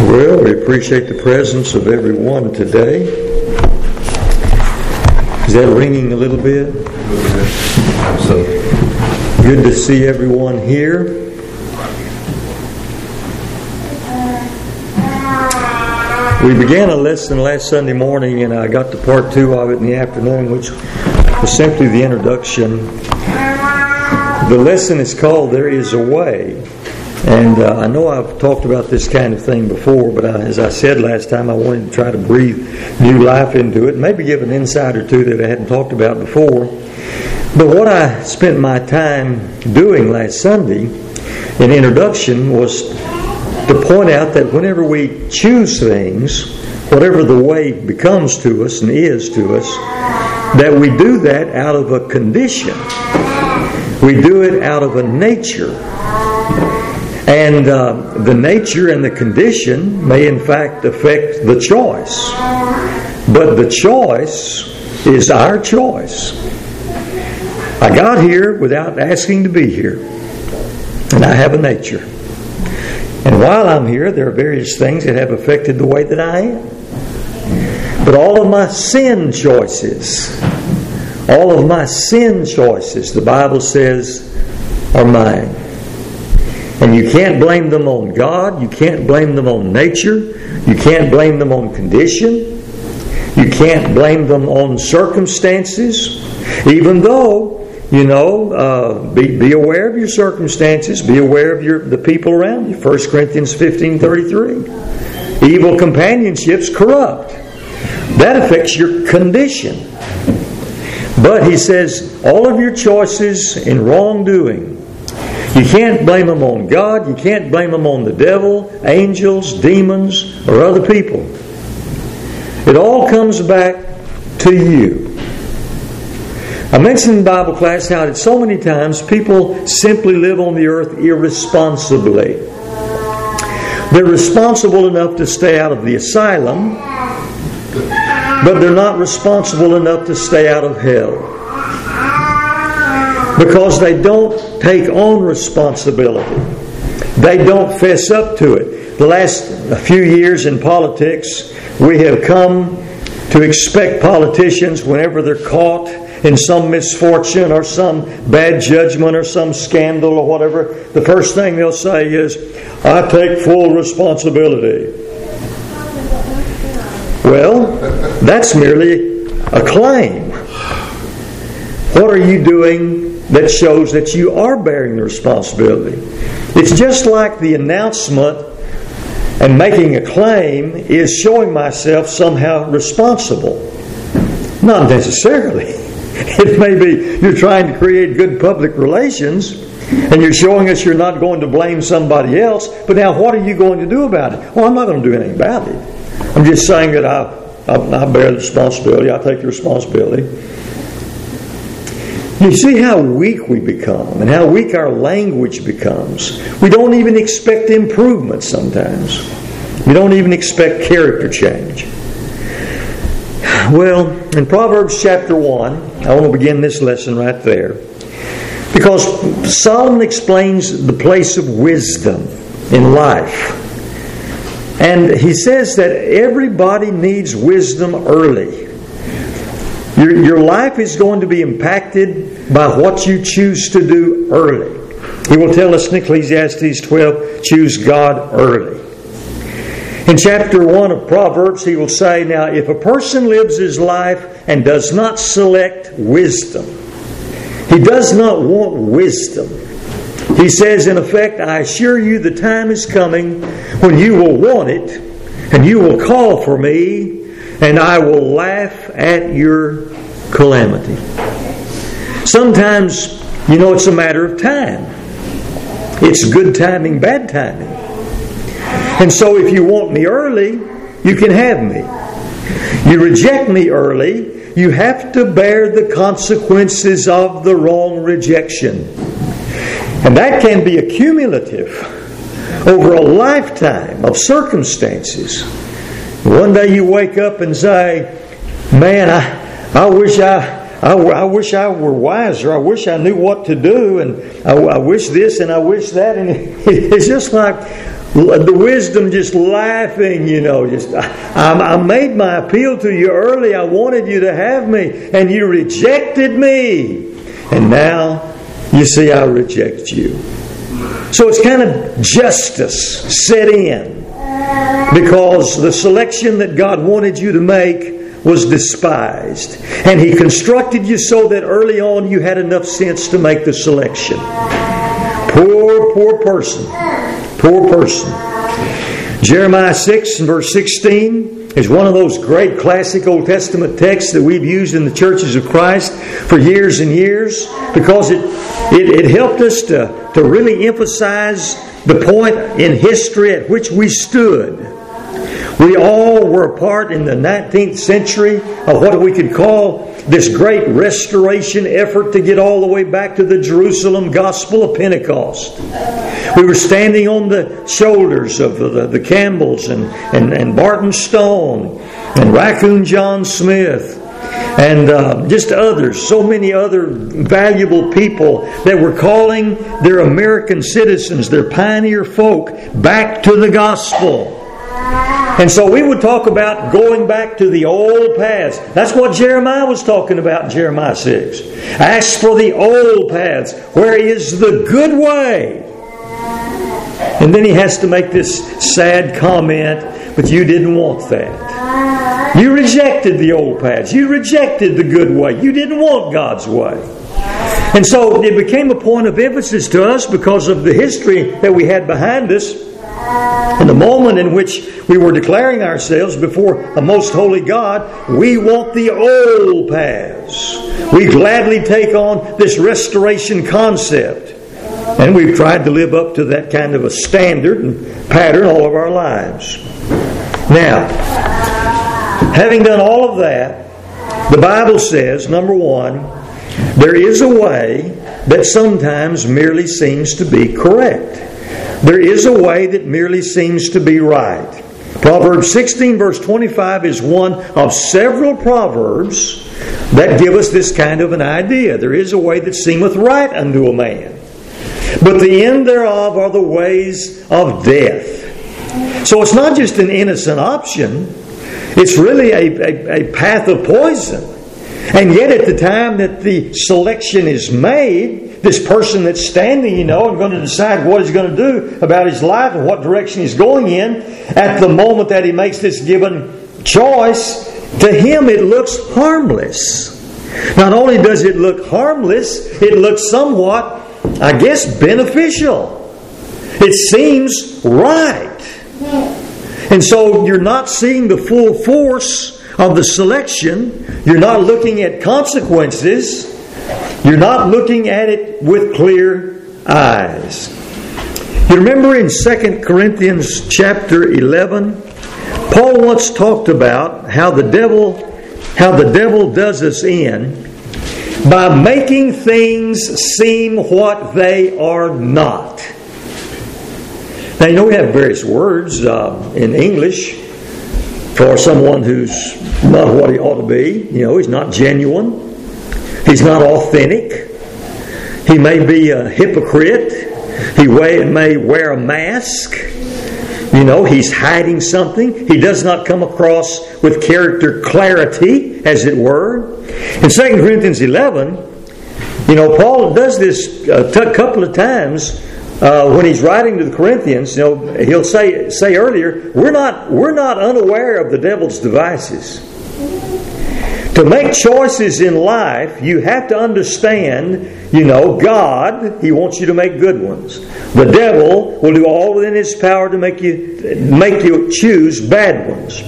Well, we appreciate the presence of everyone today. Is that ringing a little bit? So good to see everyone here. We began a lesson last Sunday morning, and I got to part 2 of it in the afternoon, which was simply the introduction. The lesson is called "There Is a Way." And I know I've talked about this kind of thing before, but as I said last time, I wanted to try to breathe new life into it, maybe give an insight or two that I hadn't talked about before. But what I spent my time doing last Sunday in introduction was to point out that whenever we choose things, whatever the way becomes to us and is to us, that we do that out of a condition. We do it out of a nature. And the nature and the condition may in fact affect the choice. But the choice is our choice. I got here without asking to be here. And I have a nature. And while I'm here, there are various things that have affected the way that I am. But all of my sin choices, the Bible says, are mine. And you can't blame them on God. You can't blame them on nature. You can't blame them on condition. You can't blame them on circumstances. Even though, be aware of your circumstances. Be aware of the people around you. 1 Corinthians 15:33. Evil companionships corrupt. That affects your condition. But he says, all of your choices in wrongdoing, you can't blame them on God. You can't blame them on the devil, angels, demons, or other people. It all comes back to you. I mentioned in Bible class how that so many times people simply live on the earth irresponsibly. They're responsible enough to stay out of the asylum, but they're not responsible enough to stay out of hell. Because they don't take on responsibility. They don't fess up to it. The last few years in politics, we have come to expect politicians, whenever they're caught in some misfortune or some bad judgment or some scandal or whatever, the first thing they'll say is, "I take full responsibility." Well, that's merely a claim. What are you doing that shows that you are bearing the responsibility? It's just like the announcement and making a claim is showing myself somehow responsible. Not necessarily. It may be you're trying to create good public relations and you're showing us you're not going to blame somebody else, but now what are you going to do about it? Well, I'm not going to do anything about it. I'm just saying that I bear the responsibility. I take the responsibility. You see how weak we become and how weak our language becomes. We don't even expect improvement sometimes. We don't even expect character change. Well, in Proverbs chapter 1, I want to begin this lesson right there. Because Solomon explains the place of wisdom in life. And he says that everybody needs wisdom early. Your life is going to be impacted by what you choose to do early. He will tell us in Ecclesiastes 12, choose God early. In chapter 1 of Proverbs, he will say, now, if a person lives his life and does not select wisdom, he does not want wisdom. He says, in effect, I assure you the time is coming when you will want it, and you will call for me, and I will laugh at your calamity. Sometimes, it's a matter of time. It's good timing, bad timing. And so if you want me early, you can have me. You reject me early, you have to bear the consequences of the wrong rejection. And that can be accumulative over a lifetime of circumstances. One day you wake up and say, man, I wish I were wiser. I wish I knew what to do, and I wish this and I wish that. And it's just like the wisdom just laughing, I made my appeal to you early. I wanted you to have me, and you rejected me. And now, you see, I reject you. So it's kind of justice set in, because the selection that God wanted you to make was despised. And He constructed you so that early on you had enough sense to make the selection. Poor person. Poor person. Jeremiah 6 and verse 16 is one of those great classic Old Testament texts that we've used in the churches of Christ for years and years, because it helped us to really emphasize the point in history at which we stood. We all were a part in the 19th century of what we could call this great restoration effort to get all the way back to the Jerusalem gospel of Pentecost. We were standing on the shoulders of the Campbells and Barton Stone and Raccoon John Smith and just others, so many other valuable people that were calling their American citizens, their pioneer folk, back to the gospel. And so we would talk about going back to the old paths. That's what Jeremiah was talking about in Jeremiah 6. Ask for the old paths. Where is the good way? And then he has to make this sad comment, but you didn't want that. You rejected the old paths. You rejected the good way. You didn't want God's way. And so it became a point of emphasis to us because of the history that we had behind us. And the moment in which we were declaring ourselves before a most holy God, we want the old paths. We gladly take on this restoration concept. And we've tried to live up to that kind of a standard and pattern all of our lives. Now, having done all of that, the Bible says, number one, there is a way that sometimes merely seems to be correct. There is a way that merely seems to be right. Proverbs 16 verse 25 is one of several proverbs that give us this kind of an idea. There is a way that seemeth right unto a man, but the end thereof are the ways of death. So it's not just an innocent option. It's really a path of poison. And yet at the time that the selection is made, this person that's standing, and going to decide what he's going to do about his life and what direction he's going in, at the moment that he makes this given choice, to him it looks harmless. Not only does it look harmless, it looks somewhat, beneficial. It seems right. And so you're not seeing the full force of the selection. You're not looking at consequences. You're not looking at it with clear eyes. You remember in 2 Corinthians chapter 11, Paul once talked about how the devil does us in by making things seem what they are not. Now, we have various words in English for someone who's not what he ought to be. He's not genuine. He's not authentic. He may be a hypocrite. He may wear a mask. He's hiding something. He does not come across with character clarity, as it were. In 2 Corinthians 11, Paul does this a couple of times when he's writing to the Corinthians. He'll say earlier, we're not unaware of the devil's devices. To make choices in life, you have to understand, God, He wants you to make good ones. The devil will do all within his power to make you choose bad ones.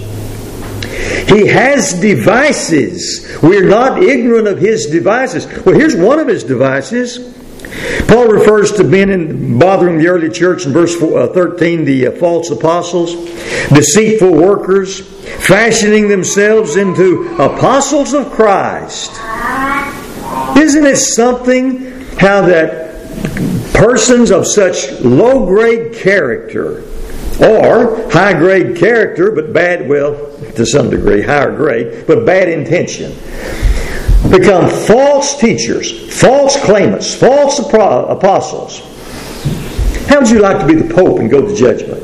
He has devices. We're not ignorant of his devices. Well, here's one of his devices. Paul refers to men bothering the early church in verse 13, the false apostles, deceitful workers, fashioning themselves into apostles of Christ. Isn't it something how that persons of such low-grade character, or high-grade character, but bad, to some degree, higher grade, but bad intention, become false teachers, false claimants, false apostles. How would you like to be the Pope and go to judgment?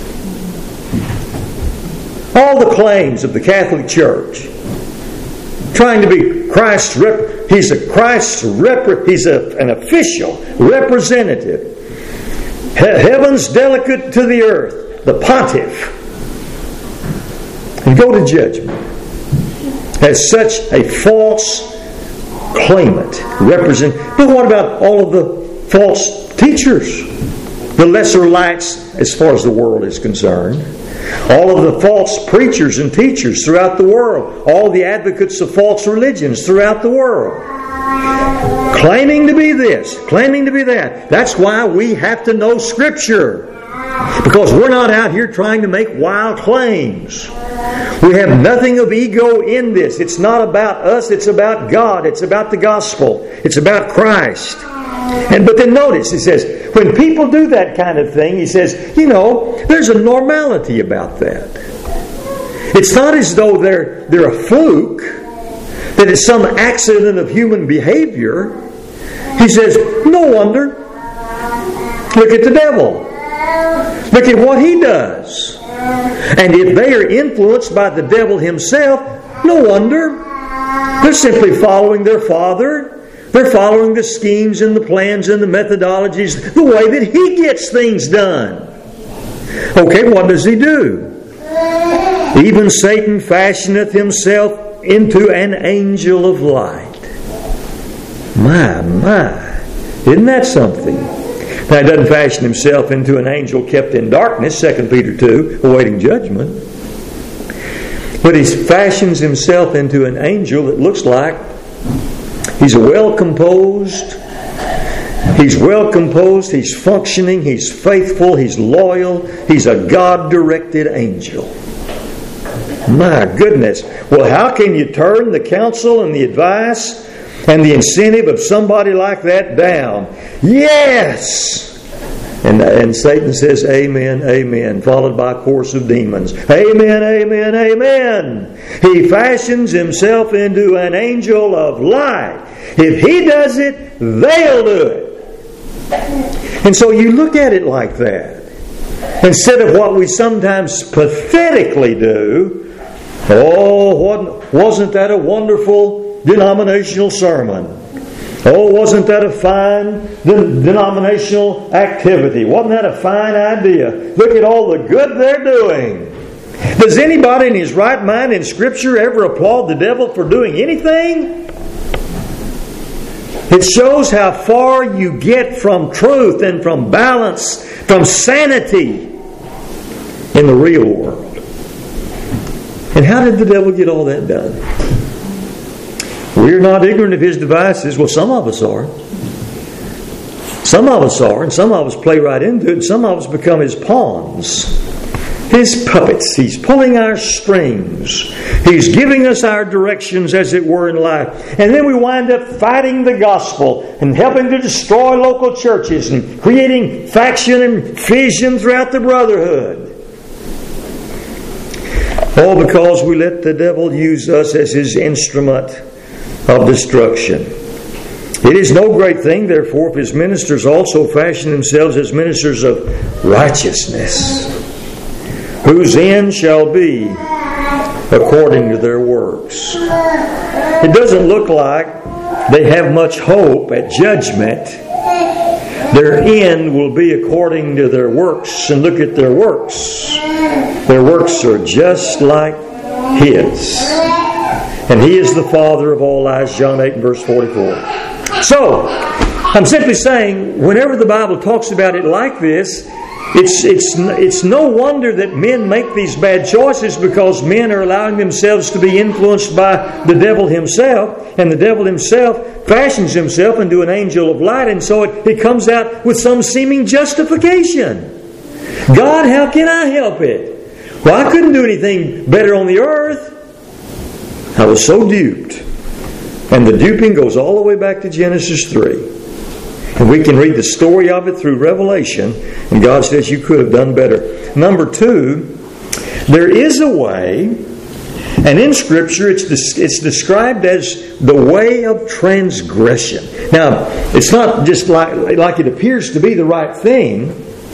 All the claims of the Catholic Church, trying to be Christ's he's an official representative. Heaven's delegate to the earth, the pontiff, and go to judgment as such a false claimant. But what about all of the false teachers? The lesser lights as far as the world is concerned. All of the false preachers and teachers throughout the world. All the advocates of false religions throughout the world. Claiming to be this, claiming to be that. That's why we have to know Scripture. Because we're not out here trying to make wild claims. We have nothing of ego in this. It's not about us, it's about God. It's about the gospel. It's about Christ. But then notice, he says, when people do that kind of thing, he says, there's a normality about that. It's not as though they're a fluke, that it's some accident of human behavior. He says, no wonder. Look at the devil. Look at what he does. And if they are influenced by the devil himself, no wonder. They're simply following their father. They're following the schemes and the plans and the methodologies, the way that he gets things done. Okay, what does he do? Even Satan fashioneth himself into an angel of light. My. Isn't that something? Now, he doesn't fashion himself into an angel kept in darkness, 2 Peter 2, awaiting judgment. But he fashions himself into an angel that looks like he's well composed, he's functioning, he's faithful, he's loyal, he's a God-directed angel. My goodness. Well, how can you turn the counsel and the advice and the incentive of somebody like that down? Yes! And Satan says, amen, amen, followed by a chorus of demons. Amen, amen, amen. He fashions himself into an angel of light. If he does it, they'll do it. And so you look at it like that. Instead of what we sometimes pathetically do, wasn't that a wonderful denominational sermon? Oh, wasn't that a fine denominational activity? Wasn't that a fine idea? Look at all the good they're doing. Does anybody in his right mind in Scripture ever applaud the devil for doing anything? It shows how far you get from truth and from balance, from sanity in the real world. And how did the devil get all that done? We're not ignorant of his devices. Well, some of us are. Some of us are, and some of us play right into it, and some of us become his pawns, his puppets. He's pulling our strings. He's giving us our directions, as it were, in life. And then we wind up fighting the gospel and helping to destroy local churches and creating faction and fission throughout the brotherhood. All because we let the devil use us as his instrument of destruction. It is no great thing, therefore, if his ministers also fashion themselves as ministers of righteousness, whose end shall be according to their works. It doesn't look like they have much hope at judgment. Their end will be according to their works. And look at their works. Their works are just like his. And he is the father of all lies, John 8 and verse 44. So, I'm simply saying, whenever the Bible talks about it like this, it's no wonder that men make these bad choices, because men are allowing themselves to be influenced by the devil himself, and the devil himself fashions himself into an angel of light, and so it comes out with some seeming justification. God, how can I help it? Well, I couldn't do anything better on the earth. I was so duped. And the duping goes all the way back to Genesis 3. And we can read the story of it through Revelation, and God says you could have done better. Number 2, there is a way, and in Scripture it's described as the way of transgression. Now, it's not just like it appears to be the right thing.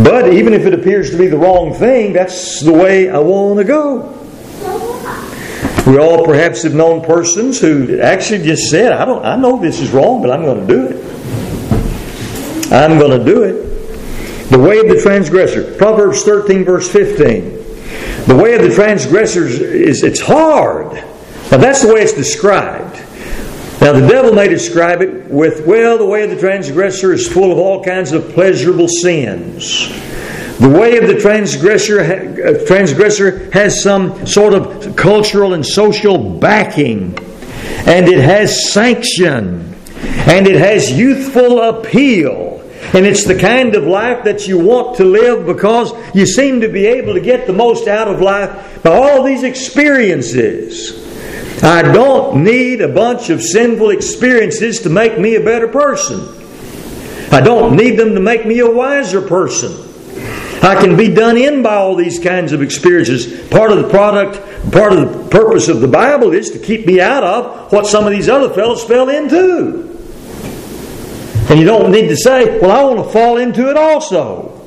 But even if it appears to be the wrong thing, that's the way I want to go. We all perhaps have known persons who actually just said, I know this is wrong, but I'm going to do it. I'm going to do it. The way of the transgressor. Proverbs 13 verse 15. The way of the transgressors it's hard. Now that's the way it's described. Now the devil may describe it with, the way of the transgressor is full of all kinds of pleasurable sins. The way of the transgressor has some sort of cultural and social backing. And it has sanction. And it has youthful appeal. And it's the kind of life that you want to live because you seem to be able to get the most out of life by all these experiences. I don't need a bunch of sinful experiences to make me a better person. I don't need them to make me a wiser person. I can be done in by all these kinds of experiences. Part of the purpose of the Bible is to keep me out of what some of these other fellows fell into. And you don't need to say, I want to fall into it also.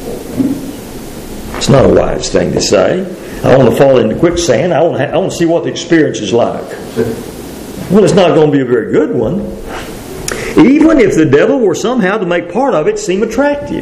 It's not a wise thing to say. I want to fall into quicksand. I want to see what the experience is like. Well, it's not going to be a very good one. Even if the devil were somehow to make part of it seem attractive.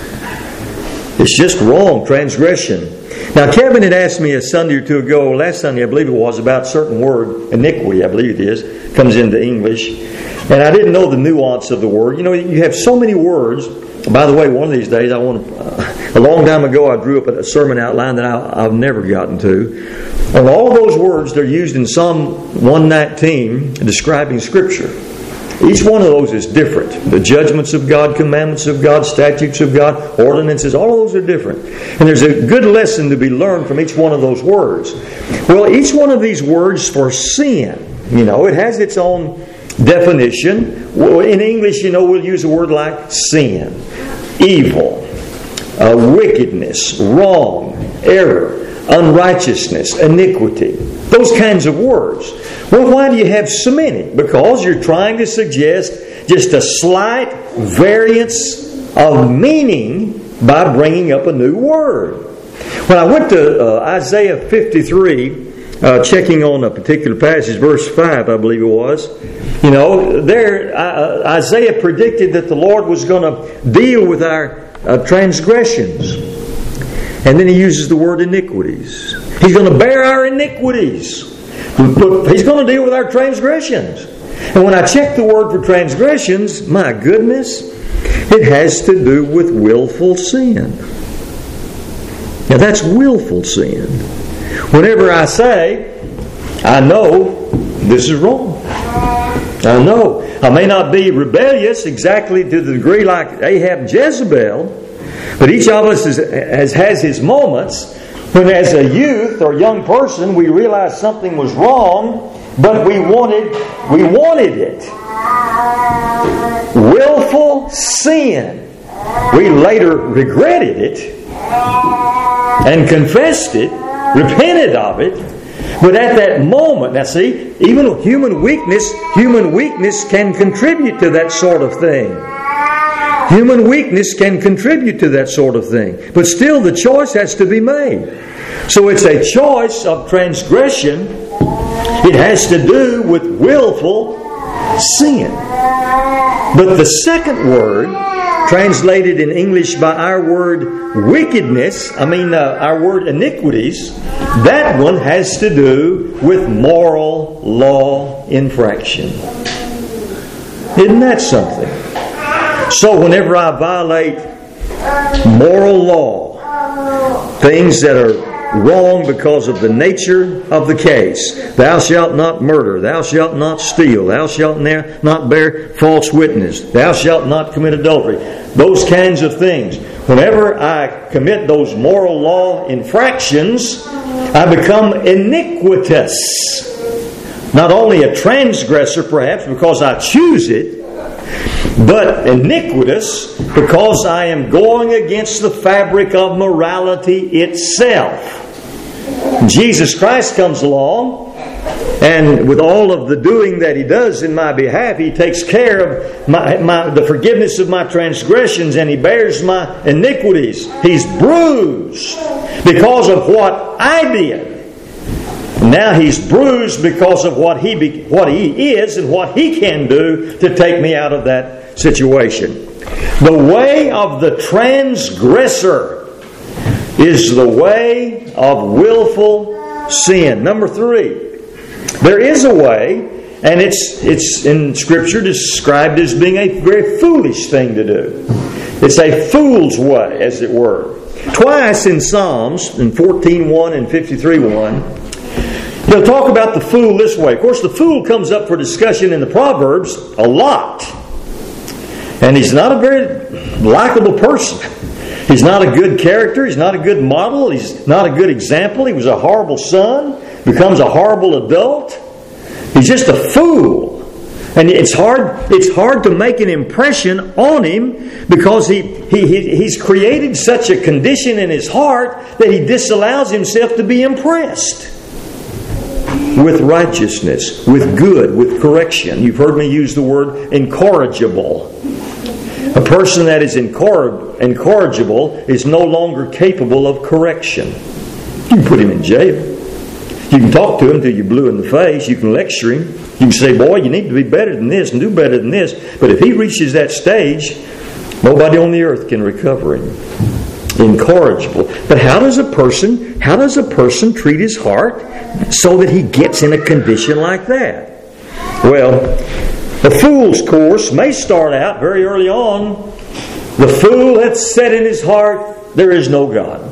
It's just wrong, transgression. Now, Kevin had asked me a Sunday or two ago, last Sunday I believe it was, about a certain word, iniquity I believe it is, comes into English. And I didn't know the nuance of the word. You have so many words. By the way, one of these days, a long time ago I drew up a sermon outline that I've never gotten to. And all those words, they're used in Psalm 119 describing Scripture. Each one of those is different. The judgments of God, commandments of God, statutes of God, ordinances, all of those are different. And there's a good lesson to be learned from each one of those words. Well, each one of these words for sin, it has its own definition. In English, we'll use a word like sin, evil, wickedness, wrong, error, unrighteousness, iniquity. Those kinds of words. Well, why do you have so many? Because you're trying to suggest just a slight variance of meaning by bringing up a new word. When I went to Isaiah 53, checking on a particular passage, verse 5, I believe it was. There Isaiah predicted that the Lord was going to deal with our transgressions. And then he uses the word iniquities. He's going to bear our iniquities. He's going to deal with our transgressions. And when I check the word for transgressions, my goodness, it has to do with willful sin. Now that's willful sin. Whenever I say, I know this is wrong. I know. I may not be rebellious exactly to the degree like Ahab and Jezebel, but each of us has his moments when as a youth or young person we realized something was wrong, but we wanted it. Willful sin. We later regretted it and confessed it, repented of it, but at that moment, now see, even human weakness can contribute to that sort of thing. Human weakness can contribute to that sort of thing. But still the choice has to be made. So it's a choice of transgression. It has to do with willful sin. But the second word, translated in English by our word wickedness, our word iniquities, that one has to do with moral law infraction. Isn't that something? So whenever I violate moral law, things that are wrong because of the nature of the case, thou shalt not murder, thou shalt not steal, thou shalt not bear false witness, thou shalt not commit adultery, those kinds of things. Whenever I commit those moral law infractions, I become iniquitous. Not only a transgressor perhaps because I choose it, but iniquitous because I am going against the fabric of morality itself. Jesus Christ comes along And with all of the doing that He does in my behalf, He takes care of the forgiveness of my transgressions, and He bears my iniquities. He's bruised because of what I did. Now He's bruised because of what He is and what He can do to take me out of that situation. The way of the transgressor is the way of willful sin. Number 3. There is a way, and it's in Scripture described as being a very foolish thing to do. It's a fool's way, as it were. Twice in Psalms, in 14:1 and 53:1, he'll talk about the fool this way. Of course, the fool comes up for discussion in the Proverbs a lot. And he's not a very likable person. He's not a good character. He's not a good model. He's not a good example. He was a horrible son. Becomes a horrible adult. He's just a fool. And it's hard to make an impression on him because he's created such a condition in his heart that he disallows himself to be impressed with righteousness, with good, with correction. You've heard me use the word incorrigible. A person that is incorrigible is no longer capable of correction. You can put him in jail. You can talk to him till you're blue in the face. You can lecture him. You can say, boy, you need to be better than this and do better than this. But if he reaches that stage, nobody on the earth can recover him. Incorrigible. But how does a person treat his heart so that he gets in a condition like that? Well, the fool's course may start out very early on. The fool hath said in his heart, there is no God.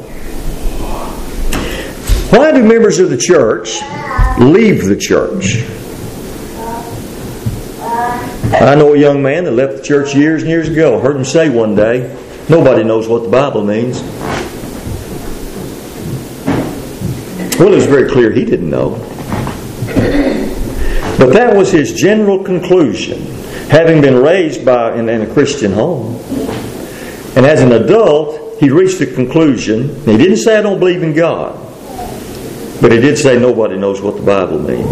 Why do members of the church leave the church? I know a young man that left the church years and years ago. I heard him say one day, nobody knows what the Bible means. Well, it was very clear he didn't know. But that was his general conclusion, having been raised in a Christian home. And as an adult, he reached the conclusion, he didn't say, I don't believe in God. But he did say nobody knows what the Bible means.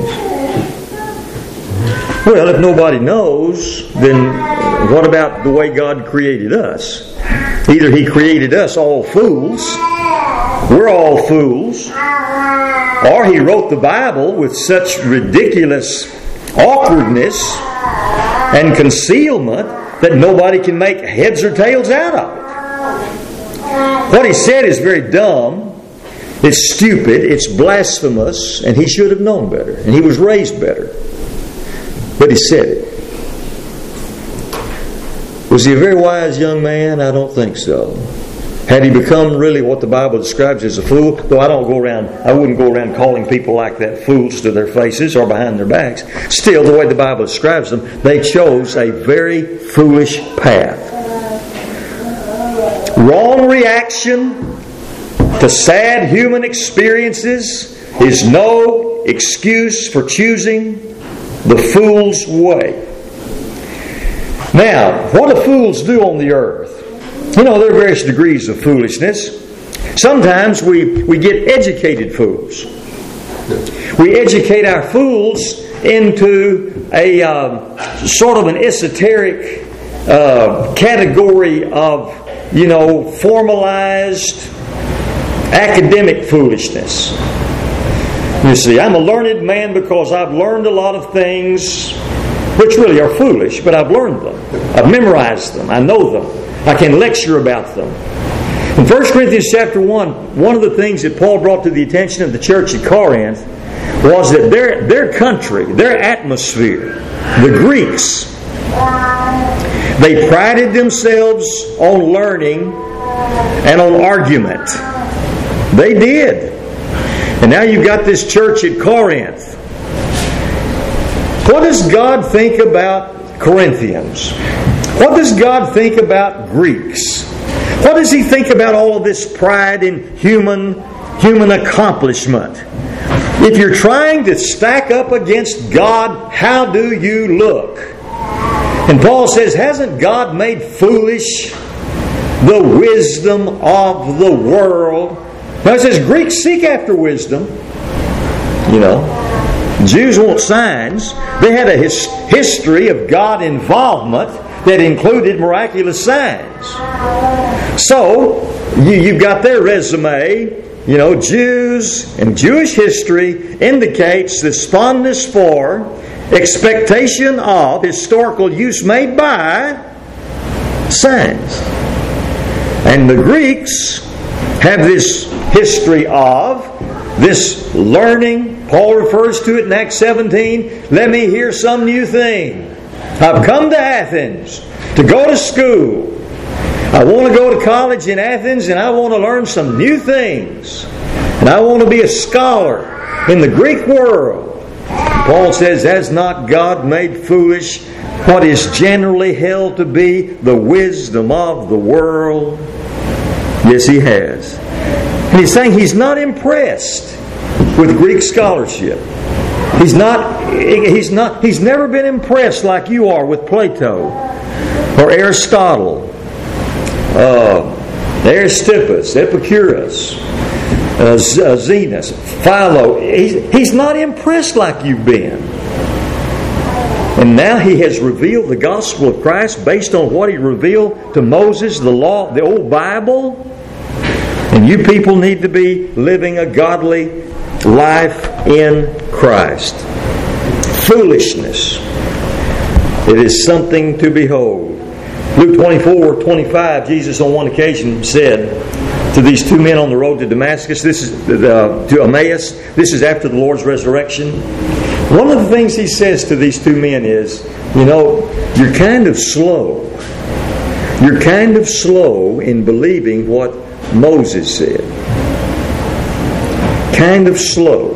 Well, if nobody knows, then what about the way God created us? Either He created us all fools, we're all fools, or He wrote the Bible with such ridiculous awkwardness and concealment that nobody can make heads or tails out of it. What He said is very dumb. It's stupid, it's blasphemous, and he should have known better. And he was raised better. But he said it. Was he a very wise young man? I don't think so. Had he become really what the Bible describes as a fool? Though I wouldn't go around calling people like that fools to their faces or behind their backs. Still, the way the Bible describes them, they chose a very foolish path. Wrong reaction to sad human experiences is no excuse for choosing the fool's way. Now, what do fools do on the earth? You know, there are various degrees of foolishness. Sometimes we get educated fools. We educate our fools into a sort of an esoteric category of, formalized academic foolishness. You see, I'm a learned man because I've learned a lot of things which really are foolish, but I've learned them. I've memorized them. I know them. I can lecture about them. In 1 Corinthians chapter 1, one of the things that Paul brought to the attention of the church at Corinth was that their country, their atmosphere, the Greeks, they prided themselves on learning and on argument. They did. And now you've got this church at Corinth. What does God think about Corinthians? What does God think about Greeks? What does He think about all of this pride in human accomplishment? If you're trying to stack up against God, how do you look? And Paul says, hasn't God made foolish the wisdom of the world? Now it says, Greeks seek after wisdom. Jews want signs. They had a history of God involvement that included miraculous signs. So, you've got their resume. Jews and Jewish history indicates this fondness for, expectation of, historical use made by signs. And the Greeks have this history of this learning. Paul refers to it in Acts 17. Let me hear some new thing. I've come to Athens to go to school. I want to go to college in Athens and I want to learn some new things. And I want to be a scholar in the Greek world. Paul says, has not God made foolish what is generally held to be the wisdom of the world? Yes, He has. And he's saying he's not impressed with Greek scholarship. He's never been impressed like you are with Plato or Aristotle, Aristippus, Epicurus, Zenos, Philo. He's not impressed like you've been. And now He has revealed the gospel of Christ based on what He revealed to Moses, the law, the old Bible. And you people need to be living a godly life in Christ. Foolishness. It is something to behold. Luke 24:25, Jesus on one occasion said to these two men on the road to Damascus, to Emmaus, this is after the Lord's resurrection. One of the things He says to these two men is, you're kind of slow. You're kind of slow in believing what Moses said. Kind of slow.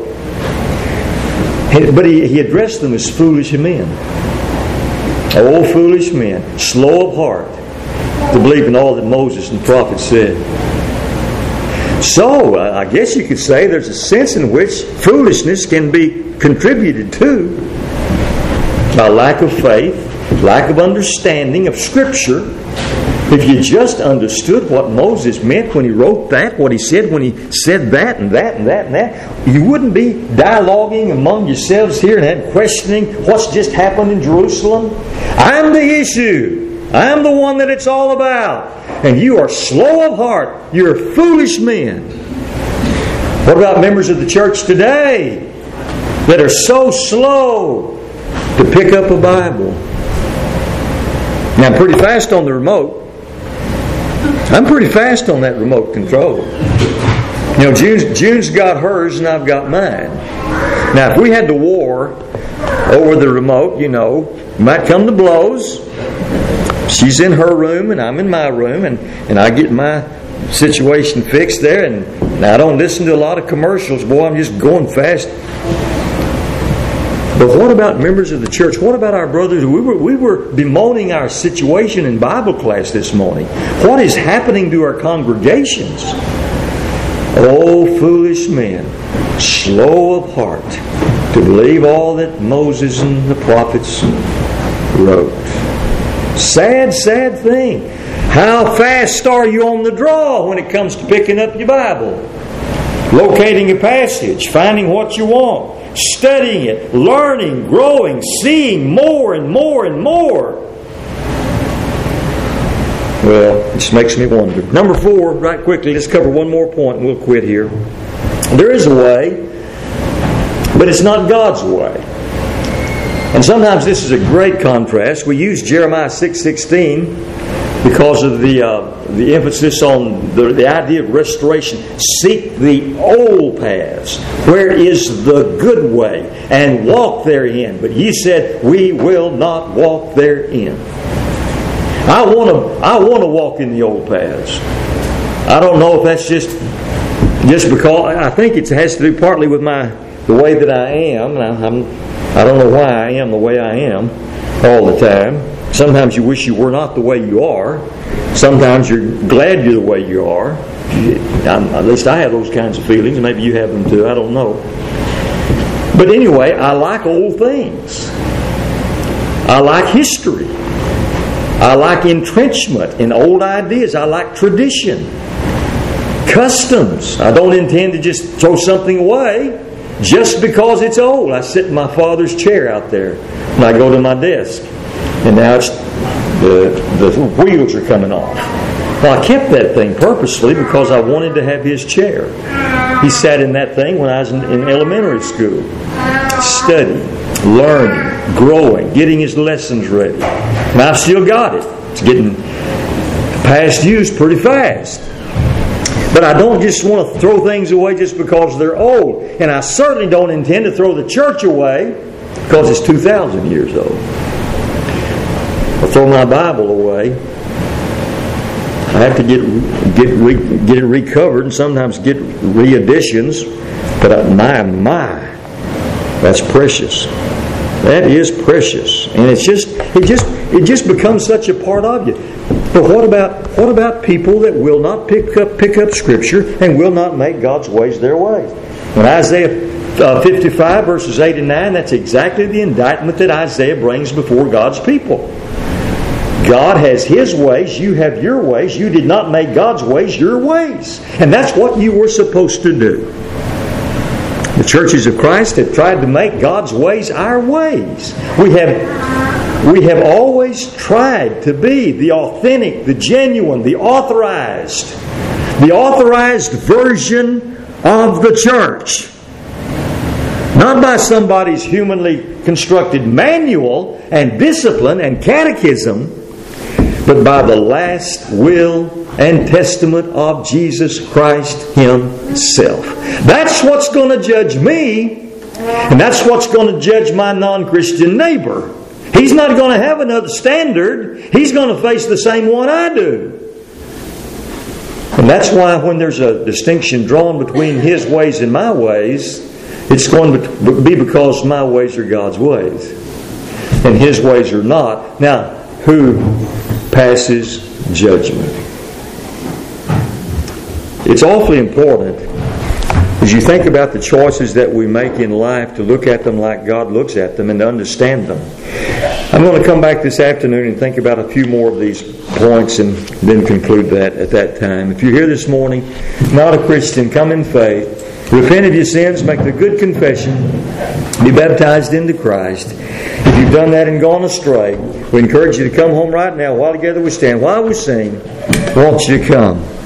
But he addressed them as foolish men. Oh, foolish men, slow of heart to believe in all that Moses and the prophets said. So, I guess you could say there's a sense in which foolishness can be contributed to by lack of faith, lack of understanding of Scripture. If you just understood what Moses meant when he wrote that, what he said when he said that and that and that and that, you wouldn't be dialoguing among yourselves here and questioning what's just happened in Jerusalem. I'm the issue. I'm the one that it's all about. And you are slow of heart. You're foolish men. What about members of the church today that are so slow to pick up a Bible? Now, I'm pretty fast on the remote. I'm pretty fast on that remote control. June's got hers and I've got mine. Now, if we had the war over the remote, it might come to blows. She's in her room and I'm in my room, and I get my situation fixed there, and I don't listen to a lot of commercials. Boy, I'm just going fast. But what about members of the church? What about our brothers? We were bemoaning our situation in Bible class this morning. What is happening to our congregations? Oh, foolish men, slow of heart to believe all that Moses and the prophets wrote. Sad, sad thing. How fast are you on the draw when it comes to picking up your Bible? Locating a passage, finding what you want, studying it, learning, growing, seeing more and more and more. Well, it just makes me wonder. Number 4, right quickly, let's cover one more point and we'll quit here. There is a way, but it's not God's way. And sometimes this is a great contrast. We use Jeremiah 6:16 because of the emphasis on the idea of restoration. Seek the old paths. Where is the good way? And walk therein. But ye said, we will not walk therein. I want to walk in the old paths. I don't know if that's just because I think it has to do partly with the way that I am. I don't know why I am the way I am all the time. Sometimes you wish you were not the way you are. Sometimes you're glad you're the way you are. At least I have those kinds of feelings. Maybe you have them too. I don't know. But anyway, I like old things. I like history. I like entrenchment in old ideas. I like tradition. Customs. I don't intend to just throw something away. just because it's old. I sit in my father's chair out there and I go to my desk. And now it's the wheels are coming off. Well, I kept that thing purposely because I wanted to have his chair. He sat in that thing when I was in elementary school. Studying, learning, growing, getting his lessons ready. And I've still got it. It's getting past use pretty fast. But I don't just want to throw things away just because they're old. And I certainly don't intend to throw the church away because it's 2,000 years old. Or throw my Bible away. I have to get it recovered and sometimes get re-editions. But my, that's precious. That is precious, and it just becomes such a part of you. But what about people that will not pick up Scripture and will not make God's ways their ways? When Isaiah 55 verses 8 and 9, that's exactly the indictment that Isaiah brings before God's people. God has His ways, you have your ways. You did not make God's ways your ways. And that's what you were supposed to do. The churches of Christ have tried to make God's ways our ways. We have always tried to be the authentic, the genuine, the authorized version of the church. Not by somebody's humanly constructed manual and discipline and catechism, but by the last will and testament of Jesus Christ Himself. That's what's going to judge me, and that's what's going to judge my non-Christian neighbor. He's not going to have another standard. He's going to face the same one I do. And that's why when there's a distinction drawn between His ways and my ways, it's going to be because my ways are God's ways and His ways are not. Now, who passes judgment? It's awfully important as you think about the choices that we make in life to look at them like God looks at them and to understand them. I'm going to come back this afternoon and think about a few more of these points and then conclude that at that time. If you're here this morning, not a Christian, come in faith. Repent of your sins, make the good confession, be baptized into Christ. If you've done that and gone astray, we encourage you to come home right now. While together we stand, while we sing, I want you to come.